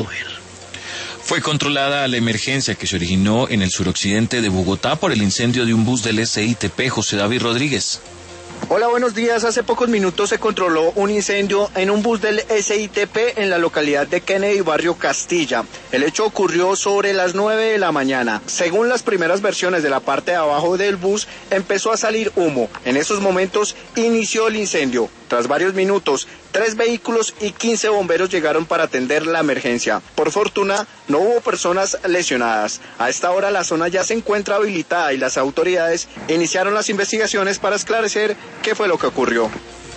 Fue controlada la emergencia que se originó en el suroccidente de Bogotá por el incendio de un bus del SITP. José David Rodríguez. Hola, buenos días. Hace pocos minutos se controló un incendio en un bus del SITP en la localidad de Kennedy, barrio Castilla. El hecho ocurrió sobre las 9 de la mañana. Según las primeras versiones de la parte de abajo del bus, empezó a salir humo. En esos momentos inició el incendio. Tras varios minutos, 3 vehículos y 15 bomberos llegaron para atender la emergencia. Por fortuna, no hubo personas lesionadas. A esta hora la zona ya se encuentra habilitada y las autoridades iniciaron las investigaciones para esclarecer qué fue lo que ocurrió.